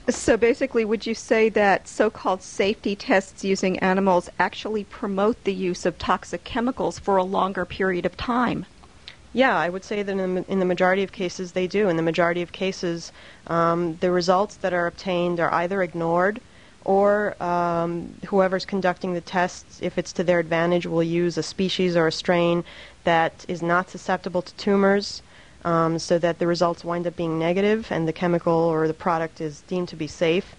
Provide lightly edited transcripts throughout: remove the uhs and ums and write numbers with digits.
So basically, would you say that so-called safety tests using animals actually promote the use of toxic chemicals for a longer period of time? Yeah, I would say that in the majority of cases they do. In the majority of cases, the results that are obtained are either ignored or whoever's conducting the tests, if it's to their advantage, will use a species or a strain that is not susceptible to tumors, so that the results wind up being negative and the chemical or the product is deemed to be safe.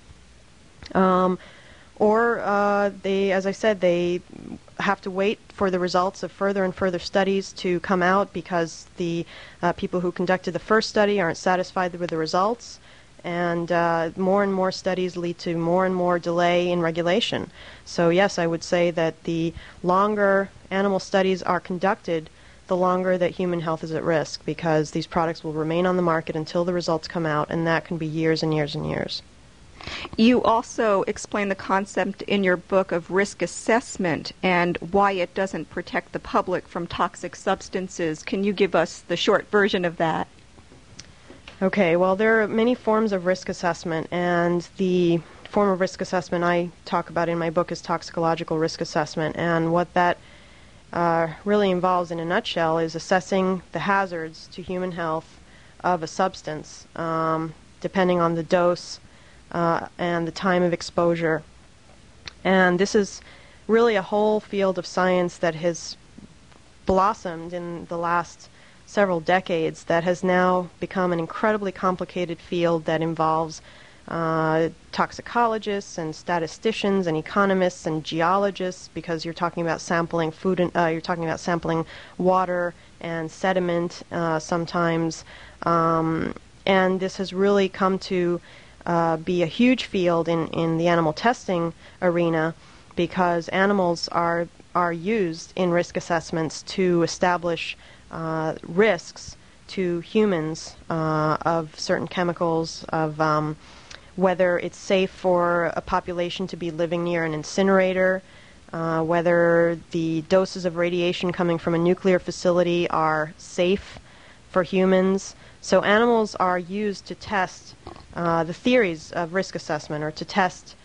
Or they, as I said, they have to wait for the results of further and further studies to come out because the people who conducted the first study aren't satisfied with the results. And more and more studies lead to more and more delay in regulation. So yes, I would say that the longer animal studies are conducted, the longer that human health is at risk, because these products will remain on the market until the results come out, and that can be years and years and years. You also explain the concept in your book of risk assessment and why it doesn't protect the public from toxic substances. Can you give us the short version of that? Okay, well, there are many forms of risk assessment, and the form of risk assessment I talk about in my book is toxicological risk assessment, and what that really involves in a nutshell is assessing the hazards to human health of a substance, depending on the dose and the time of exposure. And this is really a whole field of science that has blossomed in the last several decades that has now become an incredibly complicated field that involves toxicologists and statisticians and economists and geologists, because you're talking about sampling food and you're talking about sampling water and sediment sometimes, and this has really come to be a huge field in the animal testing arena, because animals are used in risk assessments to establish risks to humans of certain chemicals, of whether it's safe for a population to be living near an incinerator, whether the doses of radiation coming from a nuclear facility are safe for humans. So animals are used to test the theories of risk assessment, or to test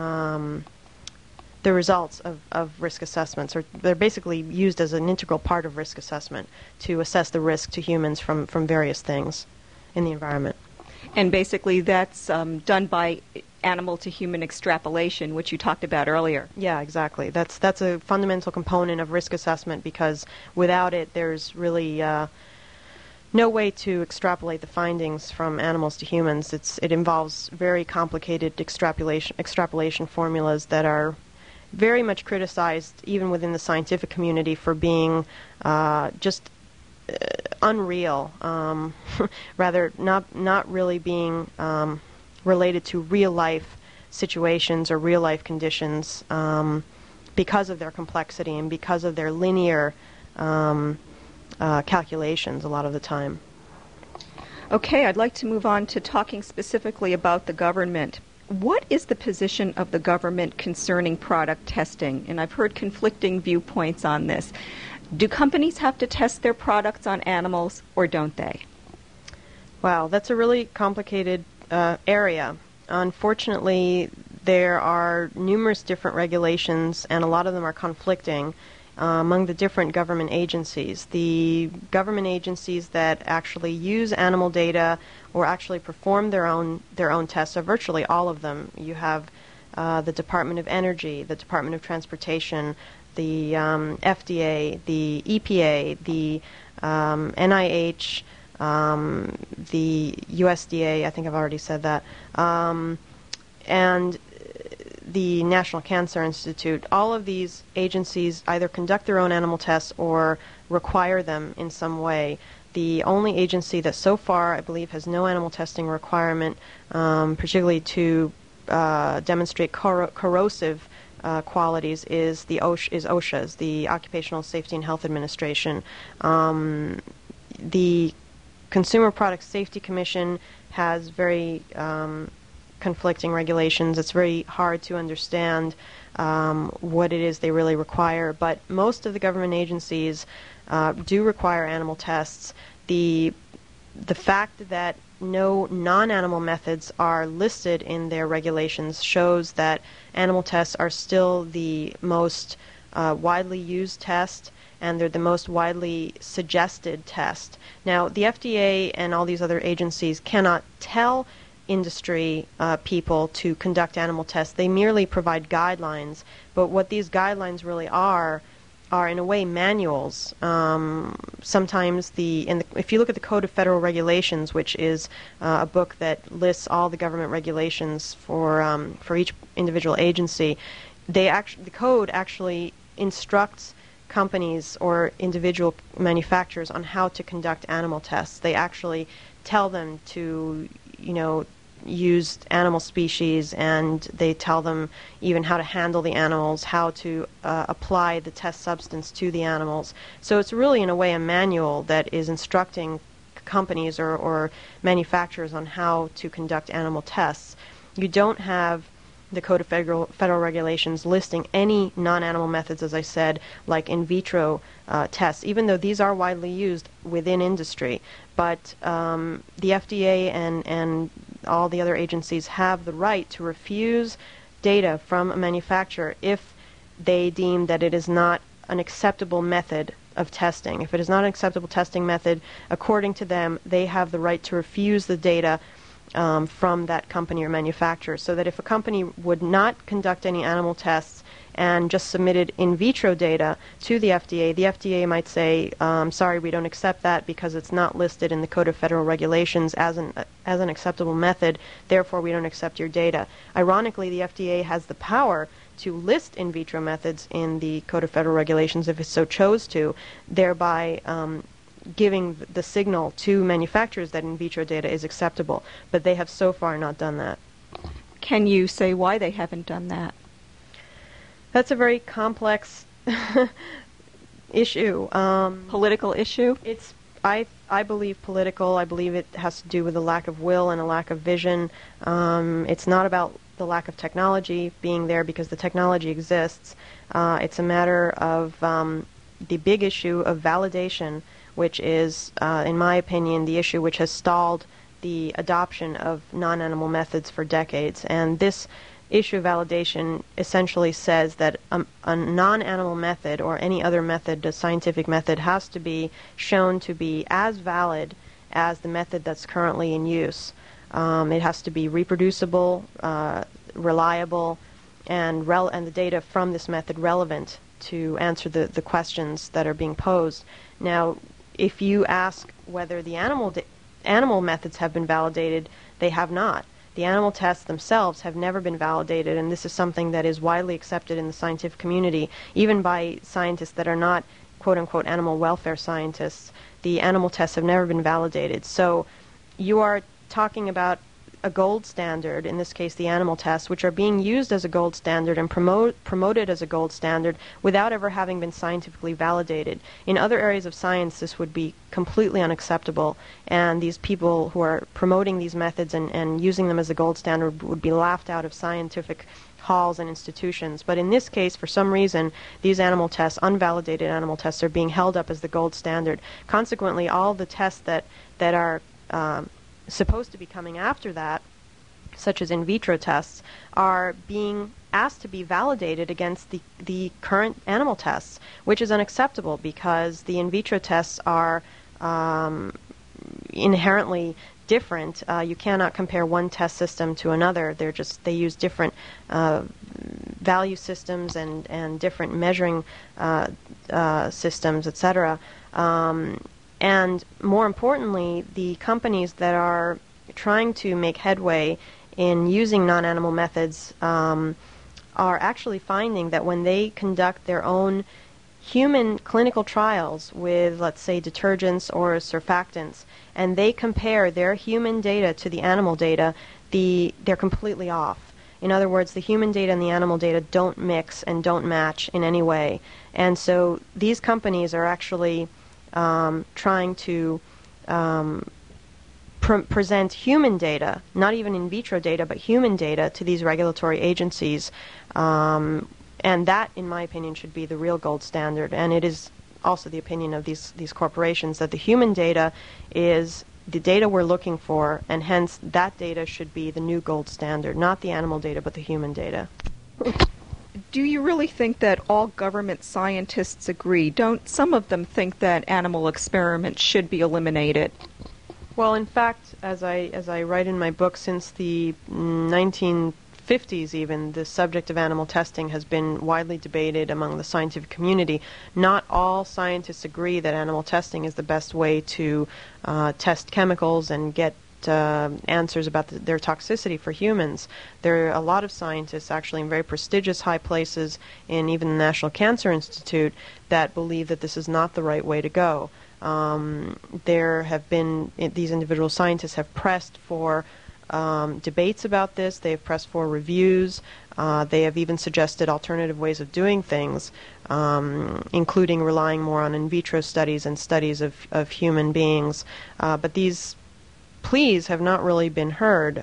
the results of risk assessments, or they're basically used as an integral part of risk assessment to assess the risk to humans from various things in the environment. And basically that's done by animal to human extrapolation, which you talked about earlier. Yeah, exactly. That's a fundamental component of risk assessment, because without it there's really no way to extrapolate the findings from animals to humans. It involves very complicated extrapolation formulas that are very much criticized even within the scientific community for being just unreal, rather not really being related to real life situations or real life conditions, because of their complexity and because of their linear calculations a lot of the time. Okay, I'd like to move on to talking specifically about the government. What is the position of the government concerning product testing? And I've heard conflicting viewpoints on this. Do companies have to test their products on animals, or don't they? Wow, that's a really complicated area. Unfortunately, there are numerous different regulations, and a lot of them are conflicting among the different government agencies. The government agencies that actually use animal data or actually perform their own tests are virtually all of them. You have the Department of Energy, the Department of Transportation, the FDA, the EPA, the NIH, the USDA, I think I've already said that, and the National Cancer Institute. All of these agencies either conduct their own animal tests or require them in some way. The only agency that so far, I believe, has no animal testing requirement, particularly to demonstrate corrosive qualities, is OSHA, the Occupational Safety and Health Administration. The Consumer Product Safety Commission has very conflicting regulations. It's very hard to understand what it is they really require, but most of the government agencies do require animal tests. The fact that no non-animal methods are listed in their regulations shows that animal tests are still the most widely used test, and they're the most widely suggested test. Now, the FDA and all these other agencies cannot tell industry people to conduct animal tests. They merely provide guidelines, but what these guidelines really are in a way manuals. Sometimes if you look at the Code of Federal Regulations, which is a book that lists all the government regulations for each individual agency, the code actually instructs companies or individual manufacturers on how to conduct animal tests. They actually tell them to, use animal species, and they tell them even how to handle the animals, how to apply the test substance to the animals. So it's really, in a way, a manual that is instructing companies or manufacturers on how to conduct animal tests. You don't have the Code of Federal Regulations listing any non-animal methods, as I said, like in vitro tests, even though these are widely used within industry. But the FDA and all the other agencies have the right to refuse data from a manufacturer if they deem that it is not an acceptable method of testing. If it is not an acceptable testing method, according to them, they have the right to refuse the data from that company or manufacturer, so that if a company would not conduct any animal tests and just submitted in vitro data to the FDA might say, sorry, we don't accept that because it's not listed in the Code of Federal Regulations as an acceptable method, therefore we don't accept your data. Ironically, the FDA has the power to list in vitro methods in the Code of Federal Regulations if it so chose to, thereby giving the signal to manufacturers that in vitro data is acceptable, but they have so far not done that. Can you say why they haven't done that? That's a very complex issue. Political issue? I believe political. I believe it has to do with a lack of will and a lack of vision. It's not about the lack of technology being there, because the technology exists. It's a matter of the big issue of validation, which is, in my opinion, the issue which has stalled the adoption of non-animal methods for decades. And this issue of validation essentially says that a non-animal method or any other method, a scientific method, has to be shown to be as valid as the method that's currently in use. It has to be reproducible, reliable, and the data from this method relevant to answer the questions that are being posed. Now, if you ask whether the animal methods have been validated, they have not. The animal tests themselves have never been validated, and this is something that is widely accepted in the scientific community, even by scientists that are not quote-unquote animal welfare scientists. The animal tests have never been validated. So you are talking about a gold standard, in this case the animal tests, which are being used as a gold standard and promoted as a gold standard without ever having been scientifically validated. In other areas of science, this would be completely unacceptable, and these people who are promoting these methods and using them as a gold standard would be laughed out of scientific halls and institutions. But in this case, for some reason, these animal tests, unvalidated animal tests, are being held up as the gold standard. Consequently, all the tests that are supposed to be coming after that, such as in vitro tests, are being asked to be validated against the current animal tests, which is unacceptable because the in vitro tests are inherently different. You cannot compare one test system to another. They use different value systems and different measuring systems, etc. And more importantly, the companies that are trying to make headway in using non-animal methods are actually finding that when they conduct their own human clinical trials with, let's say, detergents or surfactants, and they compare their human data to the animal data, they're completely off. In other words, the human data and the animal data don't mix and don't match in any way. And so these companies are actually trying to present human data, not even in vitro data, but human data to these regulatory agencies. And that, in my opinion, should be the real gold standard. And it is also the opinion of these corporations that the human data is the data we're looking for, and hence that data should be the new gold standard, not the animal data, but the human data. Do you really think that all government scientists agree? Don't some of them think that animal experiments should be eliminated? Well, in fact, as I write in my book, since the 1950s even, the subject of animal testing has been widely debated among the scientific community. Not all scientists agree that animal testing is the best way to test chemicals and get answers about their toxicity for humans. There are a lot of scientists, actually in very prestigious high places, in even the National Cancer Institute, that believe that this is not the right way to go. There have been, these individual scientists have pressed for debates about this. They have pressed for reviews. They have even suggested alternative ways of doing things, including relying more on in vitro studies and studies of human beings. But these pleas have not really been heard,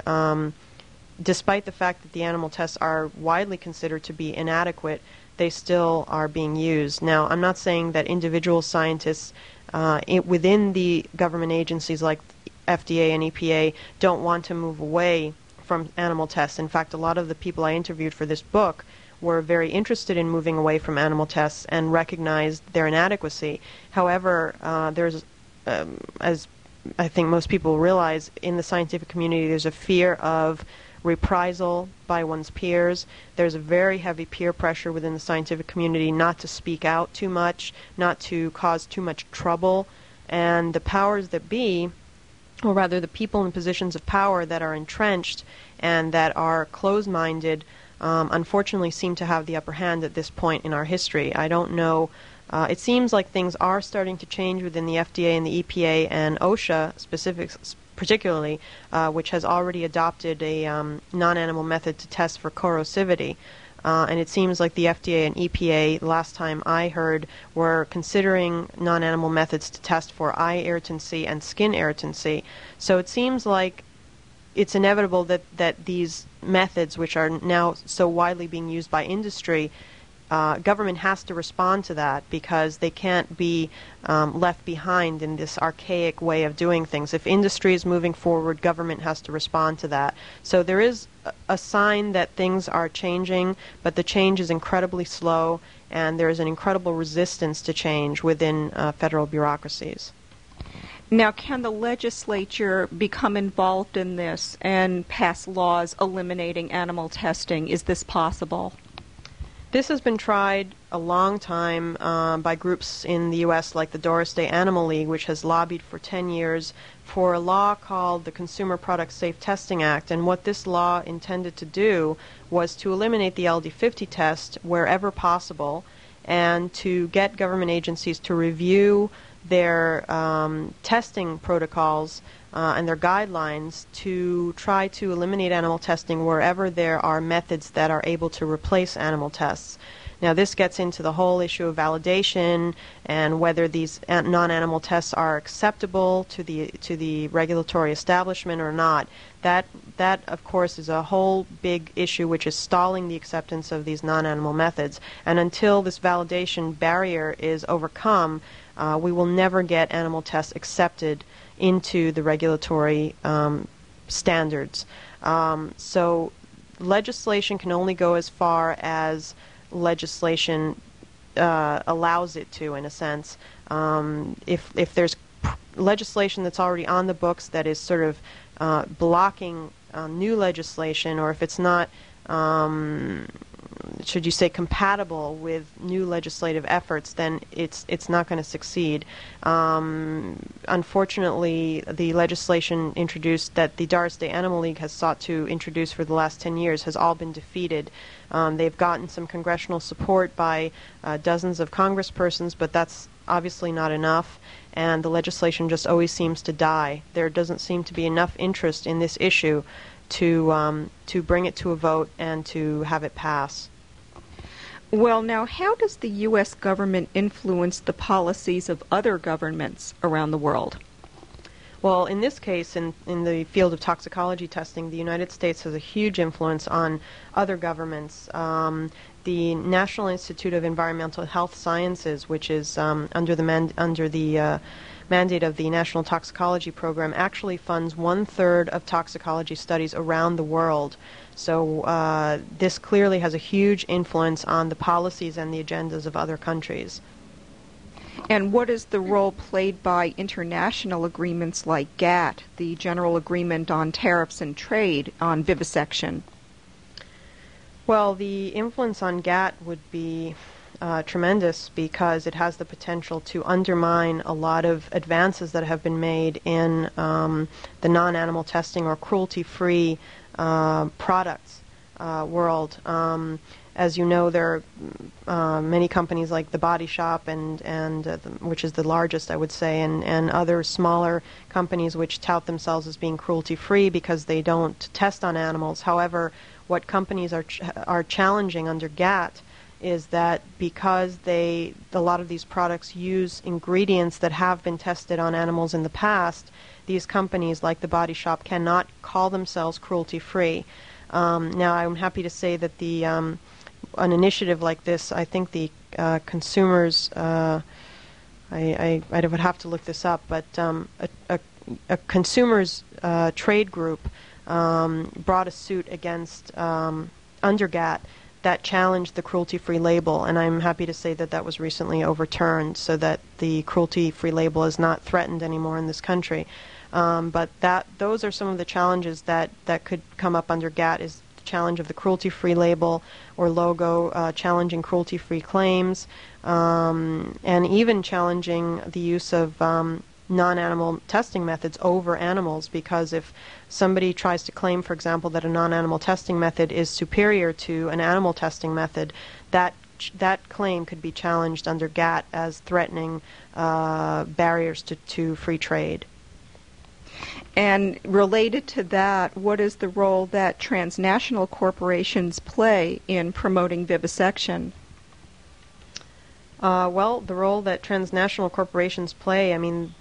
despite the fact that the animal tests are widely considered to be inadequate. They still are being used. Now, I'm not saying that individual scientists within the government agencies like FDA and EPA don't want to move away from animal tests. In fact, a lot of the people I interviewed for this book were very interested in moving away from animal tests and recognized their inadequacy. However, there's, as I think most people realize, in the scientific community, there's a fear of reprisal by one's peers. There's a very heavy peer pressure within the scientific community not to speak out too much, not to cause too much trouble. And the powers that be, or rather the people in positions of power that are entrenched and that are closed-minded, unfortunately seem to have the upper hand at this point in our history. I don't know. It seems like things are starting to change within the FDA and the EPA and OSHA particularly, which has already adopted a non-animal method to test for corrosivity. And it seems like the FDA and EPA, last time I heard, were considering non-animal methods to test for eye irritancy and skin irritancy. So it seems like it's inevitable that these methods, which are now so widely being used by industry, government has to respond to that, because they can't be left behind in this archaic way of doing things. If industry is moving forward, government has to respond to that. So there is a sign that things are changing, but the change is incredibly slow, and there is an incredible resistance to change within federal bureaucracies. Now, can the legislature become involved in this and pass laws eliminating animal testing? Is this possible? This has been tried a long time by groups in the U.S. like the Doris Day Animal League, which has lobbied for 10 years for a law called the Consumer Product Safe Testing Act. And what this law intended to do was to eliminate the LD50 test wherever possible, and to get government agencies to review their testing protocols and their guidelines to try to eliminate animal testing wherever there are methods that are able to replace animal tests. Now, this gets into the whole issue of validation and whether these non-animal tests are acceptable to the regulatory establishment or not. That, of course, is a whole big issue which is stalling the acceptance of these non-animal methods. And until this validation barrier is overcome, we will never get animal tests accepted into the regulatory standards. So legislation can only go as far as legislation allows it to, in a sense. If there's legislation that's already on the books that is sort of blocking new legislation, or if it's not, should you say, compatible with new legislative efforts, then it's not going to succeed. Unfortunately, the legislation introduced that the Doris Day Animal League has sought to introduce for the last 10 years has all been defeated. They've gotten some congressional support by dozens of congresspersons, but that's obviously not enough, and the legislation just always seems to die. There doesn't seem to be enough interest in this issue to bring it to a vote and to have it pass. Well, now, how does the U.S. government influence the policies of other governments around the world? Well, in this case, in the field of toxicology testing, the United States has a huge influence on other governments. The National Institute of Environmental Health Sciences, which is under the mandate of the National Toxicology Program actually funds 1/3 of toxicology studies around the world. So this clearly has a huge influence on the policies and the agendas of other countries. And what is the role played by international agreements like GATT, the General Agreement on Tariffs and Trade, on vivisection? Well, the influence on GATT would be tremendous because it has the potential to undermine a lot of advances that have been made in the non-animal testing or cruelty-free products world. As you know, there are many companies like The Body Shop, which is the largest, I would say, and other smaller companies which tout themselves as being cruelty-free because they don't test on animals. However, what companies are challenging under GATT is that because a lot of these products use ingredients that have been tested on animals in the past, these companies like The Body Shop cannot call themselves cruelty-free. Now, I'm happy to say that an initiative like this, I think the consumers, I would have to look this up, but a consumers trade group brought a suit against under GATT that challenged the cruelty-free label, and I'm happy to say that that was recently overturned so that the cruelty-free label is not threatened anymore in this country. But those are some of the challenges that could come up under GATT, is the challenge of the cruelty-free label or logo, challenging cruelty-free claims, and even challenging the use of non-animal testing methods over animals, because if somebody tries to claim, for example, that a non-animal testing method is superior to an animal testing method, that claim could be challenged under GATT as threatening barriers to free trade. And related to that, what is the role that transnational corporations play in promoting vivisection? Well, the role that transnational corporations play, I mean,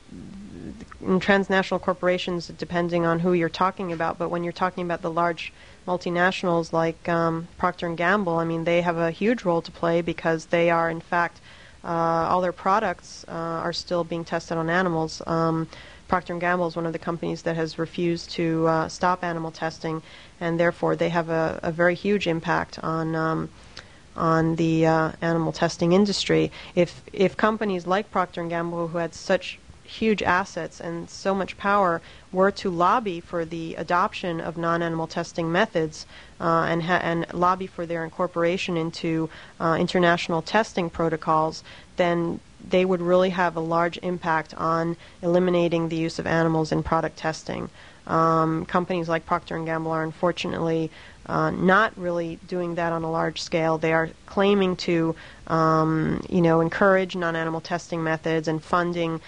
in transnational corporations, depending on who you're talking about, but when you're talking about the large multinationals like Procter & Gamble, I mean, they have a huge role to play because they are, in fact, all their products are still being tested on animals. Procter & Gamble is one of the companies that has refused to stop animal testing, and therefore they have a very huge impact on the animal testing industry. If companies like Procter & Gamble, who had such huge assets and so much power, were to lobby for the adoption of non-animal testing methods and lobby for their incorporation into international testing protocols, then they would really have a large impact on eliminating the use of animals in product testing. Companies like Procter & Gamble are unfortunately not really doing that on a large scale. They are claiming to, encourage non-animal testing methods and funding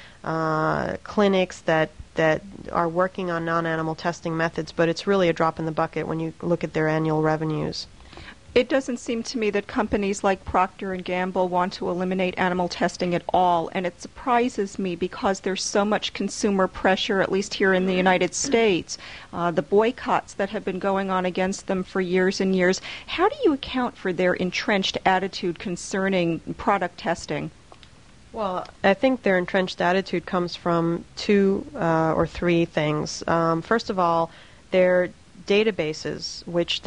clinics that are working on non-animal testing methods, but it's really a drop in the bucket when you look at their annual revenues. It doesn't seem to me that companies like Procter & Gamble want to eliminate animal testing at all, and it surprises me because there's so much consumer pressure, at least here in the United States, the boycotts that have been going on against them for years and years. How do you account for their entrenched attitude concerning product testing? Well, I think their entrenched attitude comes from two or three things. First of all, their databases, which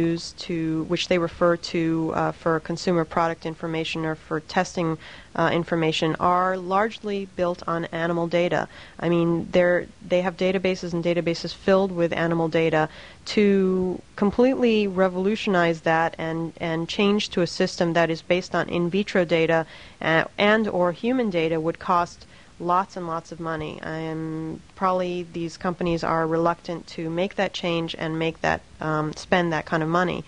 they refer to for consumer product information or for testing information, are largely built on animal data. I mean, they have databases and databases filled with animal data. To completely revolutionize that and change to a system that is based on in vitro data and or human data would cost lots and lots of money, and probably these companies are reluctant to make that change and make that spend that kind of money.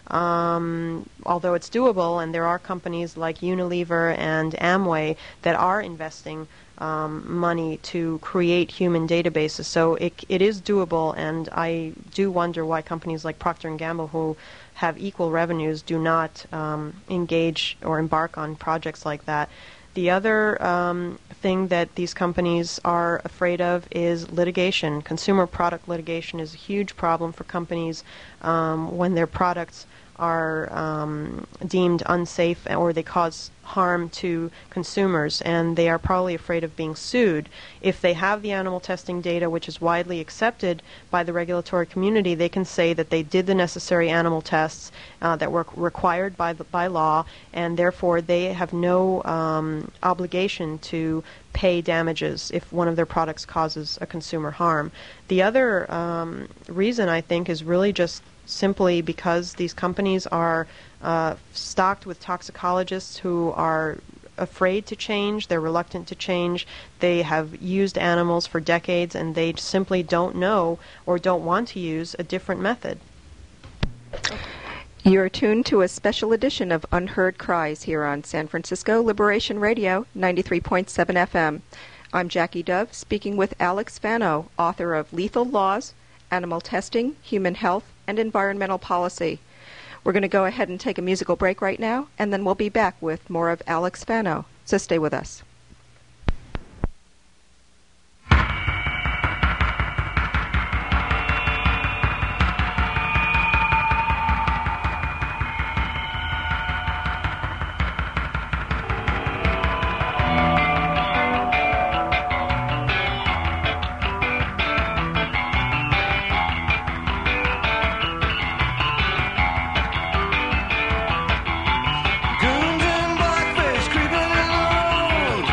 Although it's doable, and there are companies like Unilever and Amway that are investing money to create human databases, so it is doable, and I do wonder why companies like Procter & Gamble, who have equal revenues, do not engage or embark on projects like that. The other thing that these companies are afraid of is litigation. Consumer product litigation is a huge problem for companies when their products are deemed unsafe or they cause harm to consumers, and they are probably afraid of being sued. If they have the animal testing data, which is widely accepted by the regulatory community, they can say that they did the necessary animal tests that were required by law, and therefore they have no obligation to pay damages if one of their products causes a consumer harm. The other reason, I think, is really just simply because these companies are stocked with toxicologists who are afraid to change, they're reluctant to change, they have used animals for decades, and they simply don't know or don't want to use a different method. You're tuned to a special edition of Unheard Cries here on San Francisco Liberation Radio, 93.7 FM. I'm Jackie Dove, speaking with Alex Fano, author of Lethal Laws, Animal Testing, Human Health, and Environmental Policy. We're going to go ahead and take a musical break right now, and then we'll be back with more of Alex Fano. So stay with us. Goons and blackfish creeping in the road.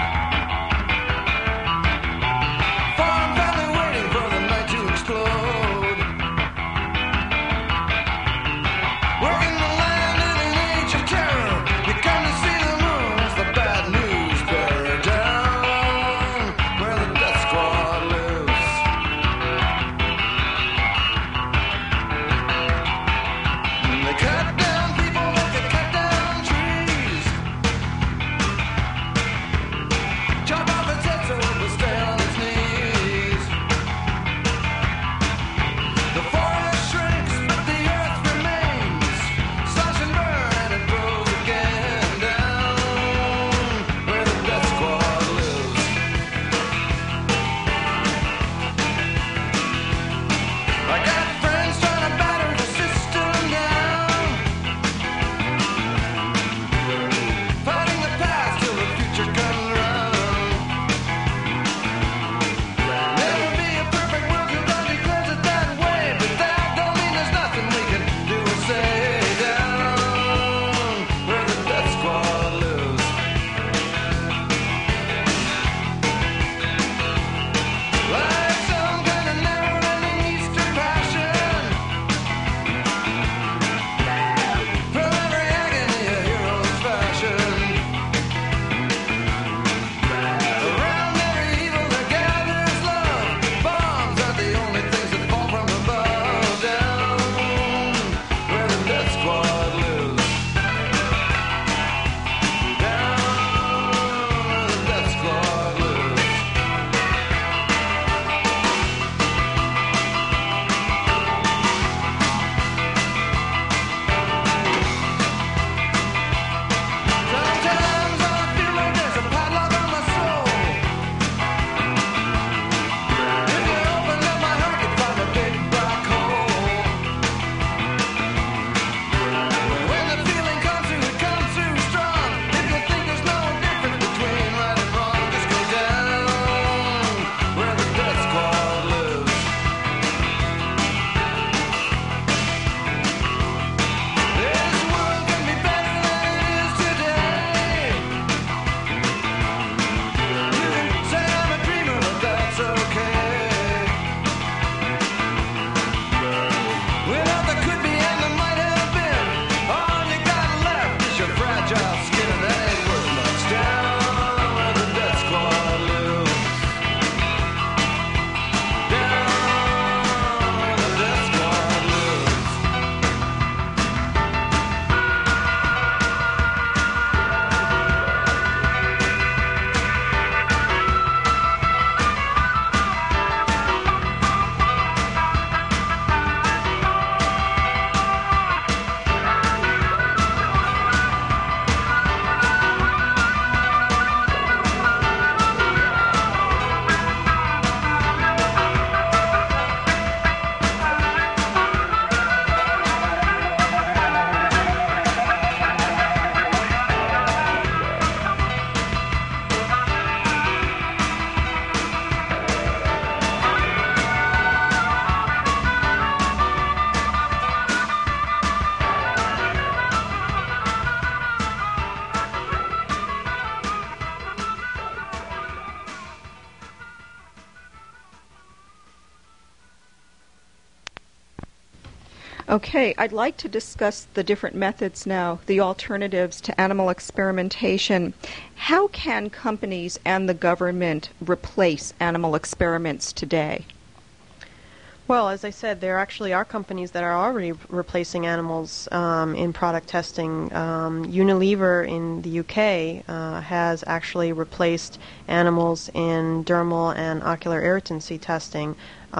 Okay, I'd like to discuss the different methods now, the alternatives to animal experimentation. How can companies and the government replace animal experiments today? Well, as I said, there actually are companies that are already replacing animals in product testing. Unilever in the UK has actually replaced animals in dermal and ocular irritancy testing.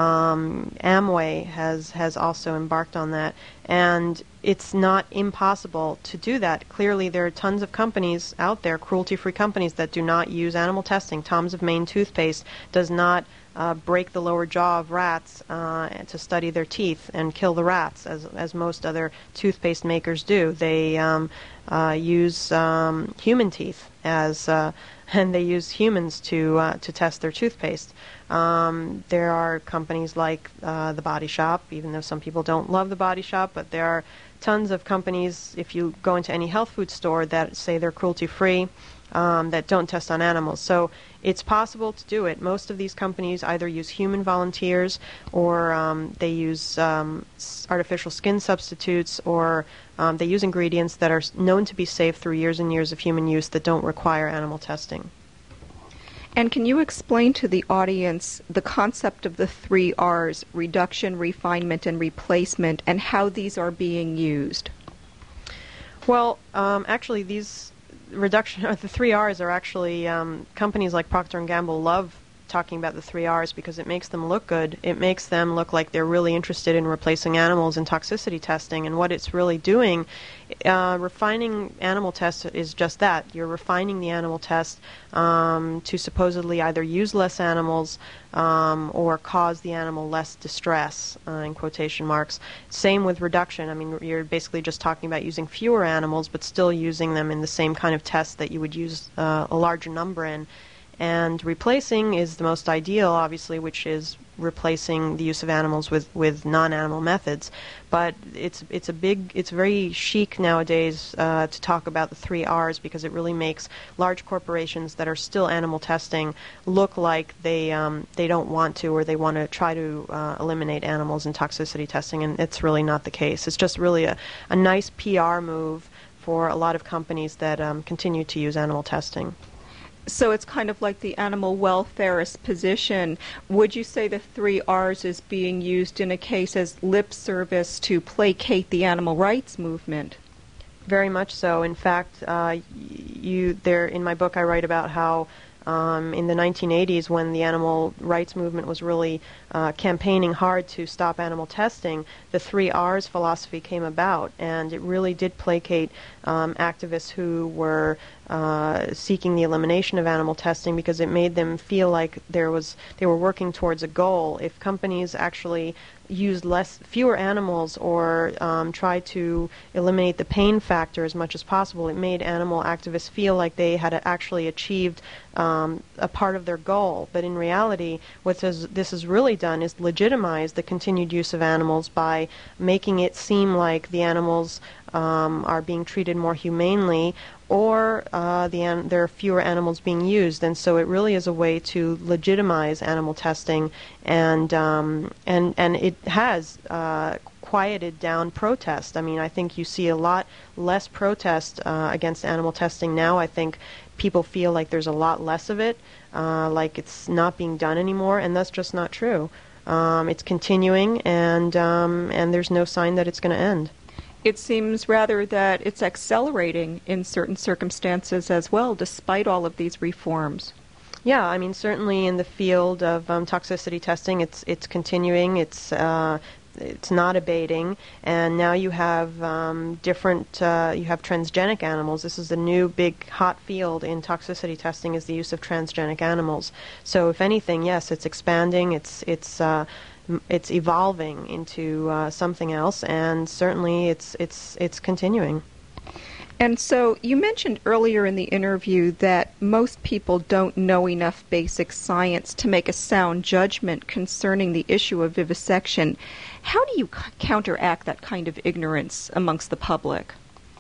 Amway has also embarked on that, and it's not impossible to do that. Clearly, there are tons of companies out there, cruelty-free companies, that do not use animal testing. Tom's of Maine toothpaste does not break the lower jaw of rats to study their teeth and kill the rats, as most other toothpaste makers do. They use human teeth and they use humans to test their toothpaste. There are companies like the Body Shop, even though some people don't love the Body Shop, but there are tons of companies, if you go into any health food store, that say they're cruelty-free, that don't test on animals. So it's possible to do it. Most of these companies either use human volunteers or they use artificial skin substitutes, or they use ingredients that are known to be safe through years and years of human use that don't require animal testing. And can you explain to the audience the concept of the 3 R's, reduction, refinement, and replacement, and how these are being used? Well, actually, these the 3 R's are actually companies like Procter & Gamble love talking about the 3 R's because it makes them look good. It makes them look like they're really interested in replacing animals in toxicity testing, and what it's really doing, refining animal tests is just that. You're refining the animal test to supposedly either use less animals or cause the animal less distress, in quotation marks. Same with reduction. I mean, you're basically just talking about using fewer animals, but still using them in the same kind of test that you would use a larger number in. And replacing is the most ideal, obviously, which is replacing the use of animals with non-animal methods. But it's very chic nowadays to talk about the 3 R's because it really makes large corporations that are still animal testing look like they don't want to, or they want to try to eliminate animals in toxicity testing, and it's really not the case. It's just really a nice PR move for a lot of companies that continue to use animal testing. So it's kind of like the animal welfarist position. Would you say the 3 R's is being used in a case as lip service to placate the animal rights movement? Very much so. In fact, in my book I write about how in the 1980s, when the animal rights movement was really campaigning hard to stop animal testing, the 3 R's philosophy came about, and it really did placate activists who were seeking the elimination of animal testing because it made them feel like they were working towards a goal. If companies actually used fewer animals or tried to eliminate the pain factor as much as possible, it made animal activists feel like they had actually achieved a part of their goal. But in reality, what this has really done is legitimize the continued use of animals by making it seem like the animals are being treated more humanely, or there are fewer animals being used, and so it really is a way to legitimize animal testing, and it has quieted down protest. I mean, I think you see a lot less protest against animal testing now. I think people feel like there's a lot less of it, like it's not being done anymore, and that's just not true. It's continuing, and there's no sign that it's going to end. It seems rather that it's accelerating in certain circumstances as well, despite all of these reforms. Yeah, I mean, certainly in the field of toxicity testing, it's continuing. It's not abating, and now you have you have transgenic animals. This is the new big hot field in toxicity testing, is the use of transgenic animals. So, if anything, yes, it's expanding. It's evolving into something else, and certainly it's continuing. And so you mentioned earlier in the interview that most people don't know enough basic science to make a sound judgment concerning the issue of vivisection. How do you counteract that kind of ignorance amongst the public?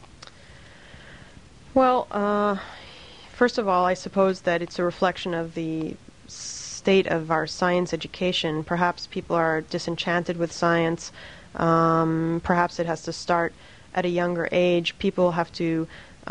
Well, first of all, I suppose that it's a reflection of the state of our science education. Perhaps people are disenchanted with science. Perhaps it has to start at a younger age. People have to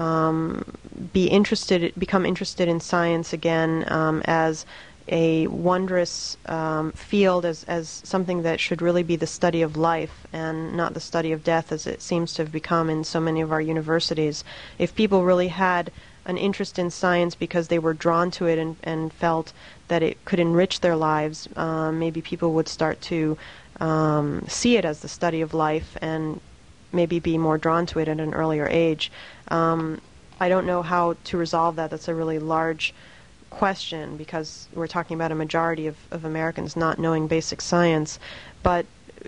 become interested in science again as a wondrous field, as something that should really be the study of life and not the study of death, as it seems to have become in so many of our universities. If people really had an interest in science because they were drawn to it and felt that it could enrich their lives, maybe people would start to see it as the study of life and maybe be more drawn to it at an earlier age. I don't know how to resolve that. That's a really large question because we're talking about a majority of Americans not knowing basic science. But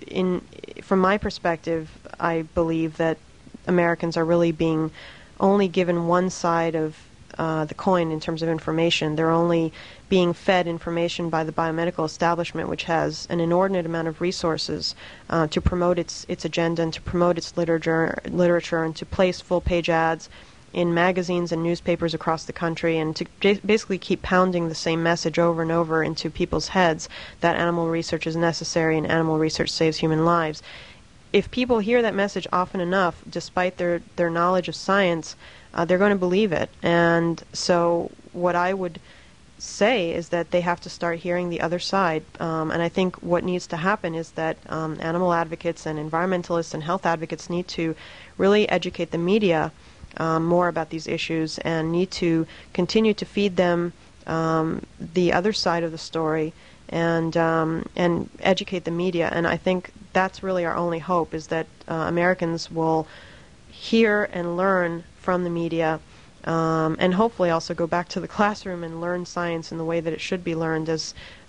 from my perspective, I believe that Americans are really being only given one side of the coin in terms of information. They're only being fed information by the biomedical establishment, which has an inordinate amount of resources to promote its agenda and to promote its literature and to place full-page ads in magazines and newspapers across the country, and to basically keep pounding the same message over and over into people's heads that animal research is necessary and animal research saves human lives. If people hear that message often enough, despite their knowledge of science, they're going to believe it. And so what I would say is that they have to start hearing the other side. And I think what needs to happen is that animal advocates and environmentalists and health advocates need to really educate the media more about these issues and need to continue to feed them the other side of the story and educate the media. And I think that's really our only hope, is that Americans will hear and learn from the media and hopefully also go back to the classroom and learn science in the way that it should be learned, as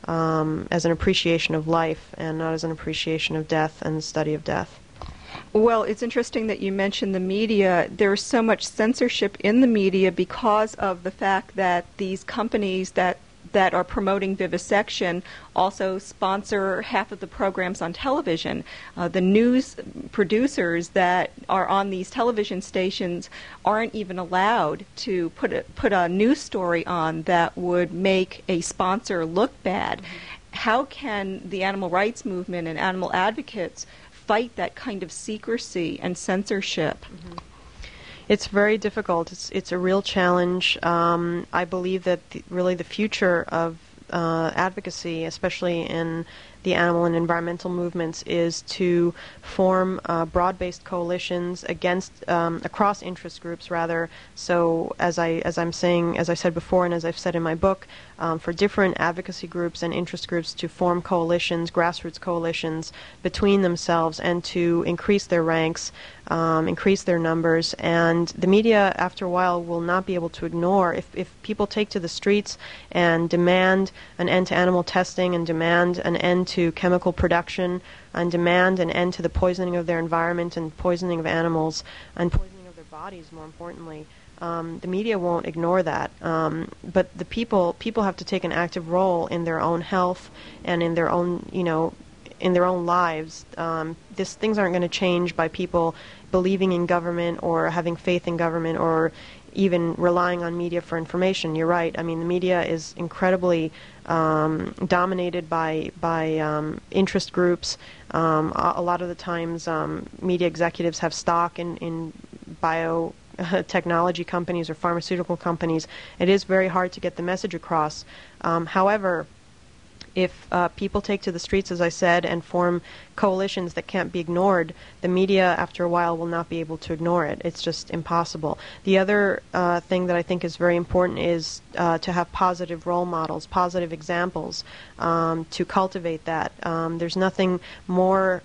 an appreciation of life and not as an appreciation of death and the study of death. Well, it's interesting that you mentioned the media. There's so much censorship in the media because of the fact that these companies that are promoting vivisection also sponsor half of the programs on television. The news producers that are on these television stations aren't even allowed to put a news story on that would make a sponsor look bad. How can the animal rights movement and animal advocates fight that kind of secrecy and censorship? It's very difficult. It's a real challenge. I believe that really the future of advocacy, especially in the animal and environmental movements, is to form broad-based coalitions against across interest groups, rather. So, as I said before, and as I've said in my book, for different advocacy groups and interest groups to form coalitions, grassroots coalitions between themselves, and to increase their ranks, increase their numbers. And the media, after a while, will not be able to ignore, if people take to the streets and demand an end to animal testing and demand an end to chemical production and demand an end to the poisoning of their environment and poisoning of animals and poisoning of their bodies, more importantly. The media won't ignore that, but the people have to take an active role in their own health and in their own, in their own lives. Things aren't going to change by people believing in government or having faith in government or even relying on media for information. You're right. I mean, the media is incredibly dominated by interest groups. A lot of the times, media executives have stock in biotechnology companies or pharmaceutical companies. It is very hard to get the message across. However, if people take to the streets, as I said, and form coalitions that can't be ignored, the media, after a while, will not be able to ignore it. It's just impossible. The other thing that I think is very important is to have positive role models, positive examples, to cultivate that. There's nothing more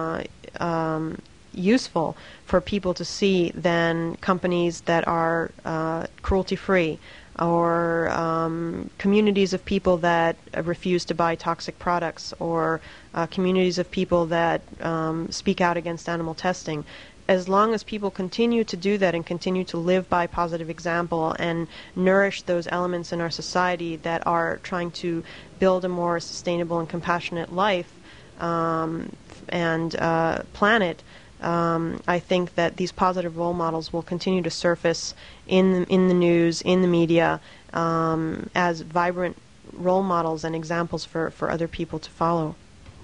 useful for people to see than companies that are cruelty-free, or communities of people that refuse to buy toxic products, or communities of people that speak out against animal testing. As long as people continue to do that and continue to live by positive example and nourish those elements in our society that are trying to build a more sustainable and compassionate life and planet, I think that these positive role models will continue to surface in the news, in the media, as vibrant role models and examples for other people to follow.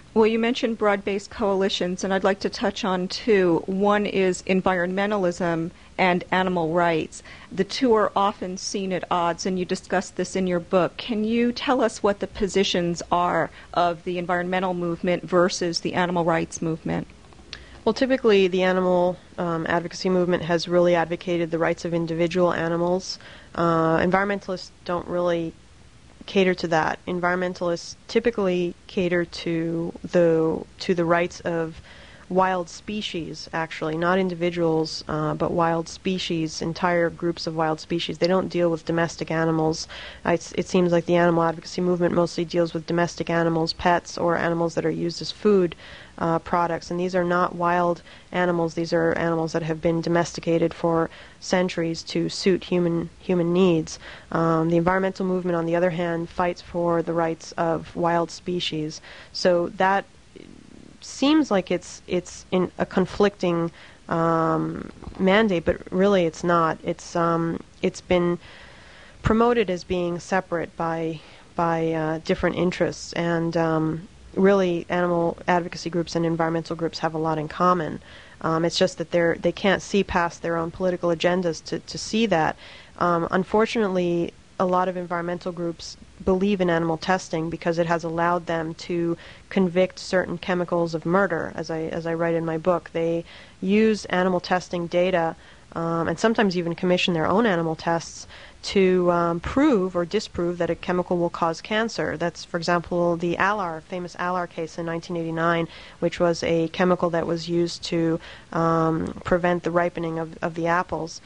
Well, you mentioned broad-based coalitions, and I'd like to touch on two. One is environmentalism and animal rights. The two are often seen at odds, and you discuss this in your book. Can you tell us what the positions are of the environmental movement versus the animal rights movement? Well, typically the animal advocacy movement has really advocated the rights of individual animals. Environmentalists don't really cater to that. Environmentalists typically cater to the rights of wild species, actually, not individuals, but wild species, entire groups of wild species. They don't deal with domestic animals. It seems like the animal advocacy movement mostly deals with domestic animals, pets, or animals that are used as food products. And these are not wild animals. These are animals that have been domesticated for centuries to suit human needs. The environmental movement, on the other hand, fights for the rights of wild species. So that seems like it's in a conflicting mandate, but really it's not. It's been promoted as being separate by different interests, and really animal advocacy groups and environmental groups have a lot in common. It's just that they can't see past their own political agendas to see that. Unfortunately, a lot of environmental groups believe in animal testing because it has allowed them to convict certain chemicals of murder, as I write in my book. They use animal testing data and sometimes even commission their own animal tests to prove or disprove that a chemical will cause cancer. That's, for example, the Alar, famous Alar case in 1989, which was a chemical that was used to prevent the ripening of the apples.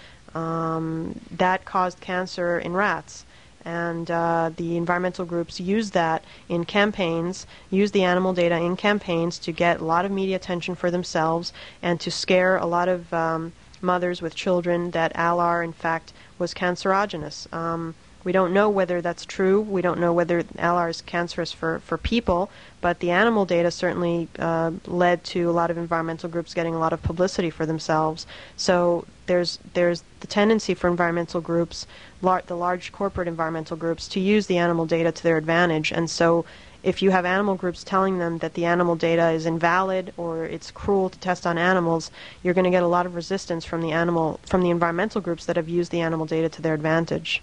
That caused cancer in rats. And the environmental groups use that in campaigns, use the animal data in campaigns to get a lot of media attention for themselves and to scare a lot of mothers with children that Alar, in fact, was cancerogenous. We don't know whether that's true. We don't know whether Alar is cancerous for people, but the animal data certainly led to a lot of environmental groups getting a lot of publicity for themselves. So there's the tendency for environmental groups, the large corporate environmental groups, to use the animal data to their advantage. And so if you have animal groups telling them that the animal data is invalid or it's cruel to test on animals, you're going to get a lot of resistance from the environmental groups that have used the animal data to their advantage.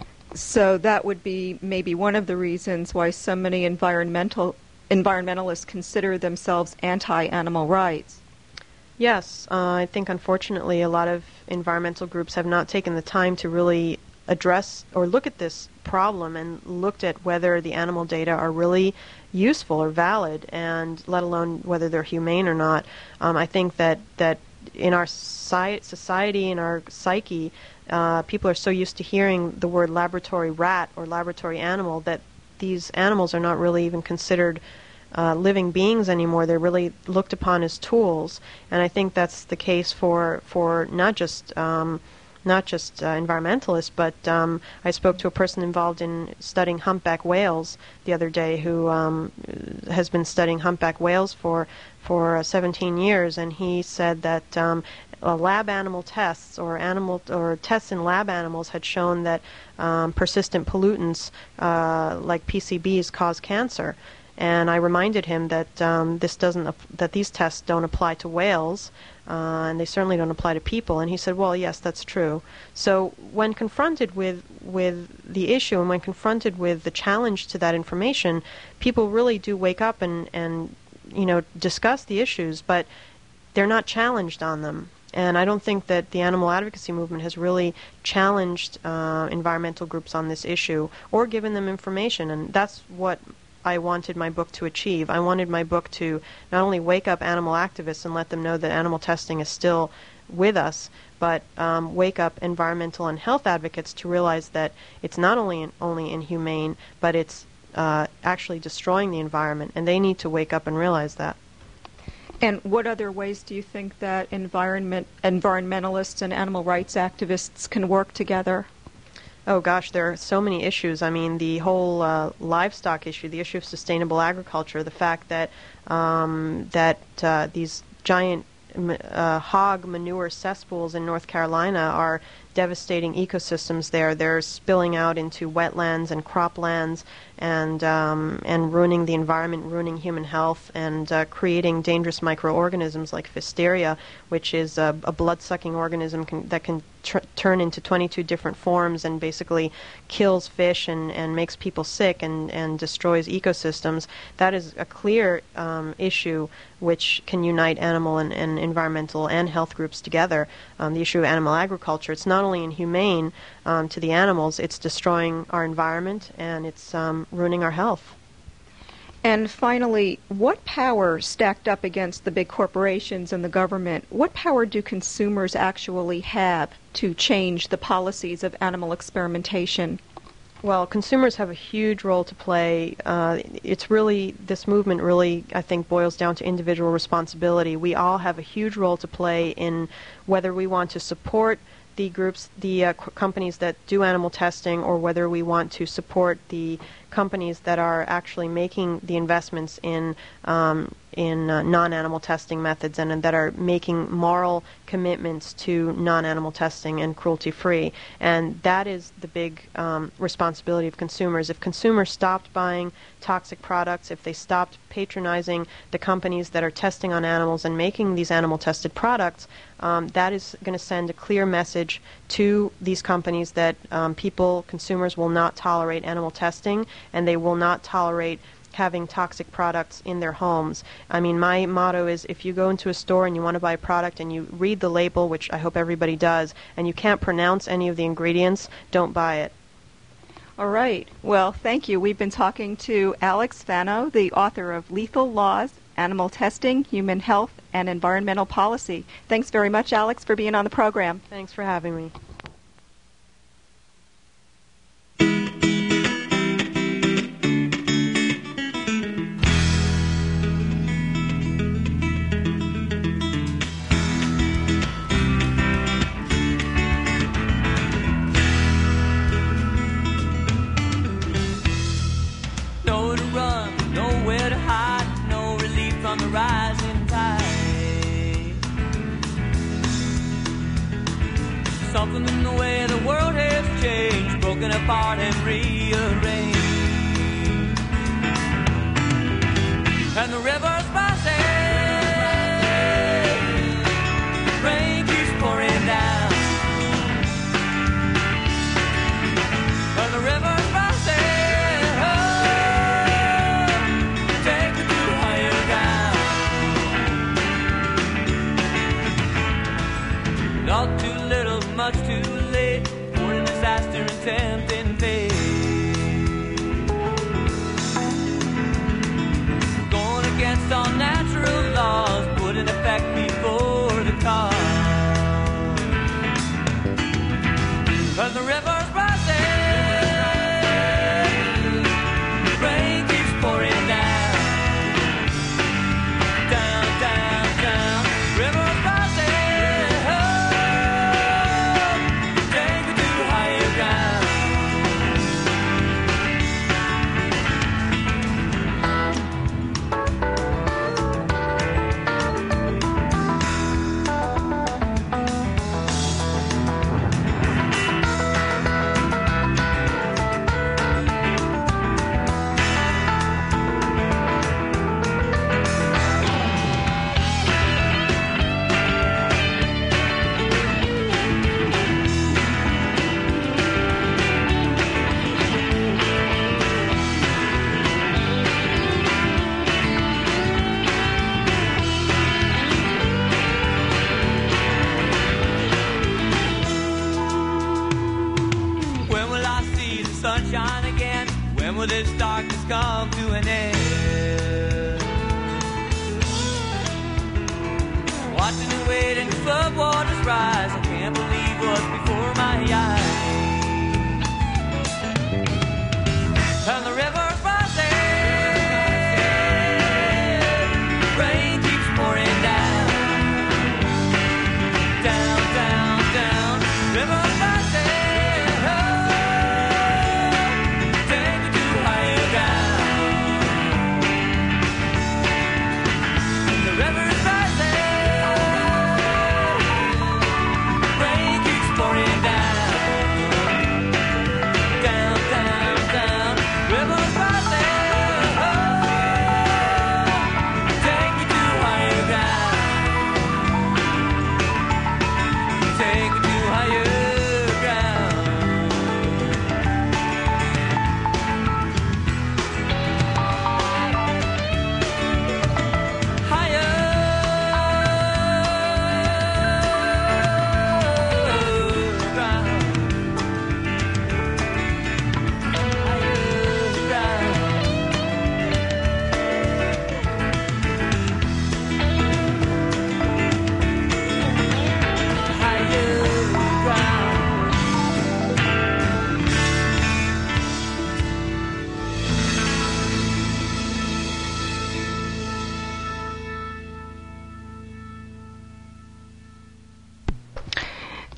So that would be maybe one of the reasons why so many environmentalists consider themselves anti-animal rights. Yes, I think unfortunately a lot of environmental groups have not taken the time to really address or look at this problem and looked at whether the animal data are really useful or valid, and let alone whether they're humane or not. I think that in our society, in our psyche, people are so used to hearing the word laboratory rat or laboratory animal that these animals are not really even considered living beings anymore. They're really looked upon as tools, and I think that's the case for not just environmentalists, but I spoke to a person involved in studying humpback whales the other day who has been studying humpback whales for 17 years, and he said that lab animal tests or tests in lab animals had shown that persistent pollutants like PCBs cause cancer. And I reminded him that that these tests don't apply to whales, and they certainly don't apply to people. And he said, "Well, yes, that's true." So when confronted with the issue and when confronted with the challenge to that information, people really do wake up and discuss the issues, but they're not challenged on them. And I don't think that the animal advocacy movement has really challenged environmental groups on this issue or given them information, and that's what I wanted my book to achieve. I wanted my book to not only wake up animal activists and let them know that animal testing is still with us, but wake up environmental and health advocates to realize that it's not only inhumane, but it's actually destroying the environment, and they need to wake up and realize that. And what other ways do you think that environmentalists and animal rights activists can work together? Oh gosh, there are so many issues. I mean, the whole livestock issue, the issue of sustainable agriculture, the fact that these giant hog manure cesspools in North Carolina are devastating ecosystems there. They're spilling out into wetlands and croplands and ruining the environment, ruining human health, and creating dangerous microorganisms like Pfiesteria, which is a blood-sucking organism that can turn into 22 different forms and basically kills fish and makes people sick and destroys ecosystems. That is a clear issue which can unite animal and environmental and health groups together. The issue of animal agriculture, it's not only inhumane to the animals, it's destroying our environment and it's ruining our health. And finally, what power, stacked up against the big corporations and the government, what power do consumers actually have to change the policies of animal experimentation? Well, consumers have a huge role to play. This movement really, I think, boils down to individual responsibility. We all have a huge role to play in whether we want to support the companies that do animal testing, or whether we want to support the companies that are actually making the investments in non-animal testing methods and that are making moral commitments to non-animal testing and cruelty-free. And that is the big responsibility of consumers. If consumers stopped buying toxic products, if they stopped patronizing the companies that are testing on animals and making these animal-tested products, that is going to send a clear message to these companies that consumers will not tolerate animal testing, and they will not tolerate having toxic products in their homes. I mean, my motto is, if you go into a store and you want to buy a product and you read the label, which I hope everybody does, and you can't pronounce any of the ingredients, don't buy it. All right. Well, thank you. We've been talking to Alex Fano, the author of Lethal Laws, Animal Testing, Human Health, and Environmental Policy. Thanks very much, Alex, for being on the program. Thanks for having me. Rising tide. Something in the way the world has changed, broken apart and rearranged. And the river's rising, rain keeps pouring down. And the river's rising, take it to higher ground. Not too little, much too late, for a disaster and tempting fate. Going against all natural laws, put in effect before the cause. And the river's rising, rain keeps pouring down. Down, down, down, river's rising. Sunshine again, when will this darkness come to an end? Watching and waiting, flood waters rise, I can't believe what's before my eyes. And the river's rising, rain keeps pouring down. Down, down, down, river's rising.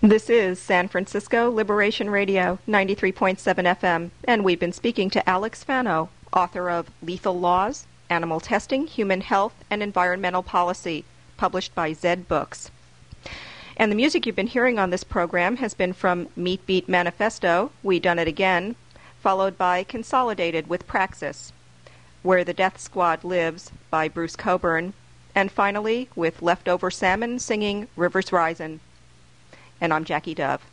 This is San Francisco Liberation Radio, 93.7 FM, and we've been speaking to Alex Fano, author of Lethal Laws, Animal Testing, Human Health, and Environmental Policy, published by Zed Books. And the music you've been hearing on this program has been from Meat Beat Manifesto, We Done It Again, followed by Consolidated with Praxis, Where the Death Squad Lives by Bruce Coburn, and finally with Leftover Salmon singing Rivers Risin'. And I'm Jackie Dove.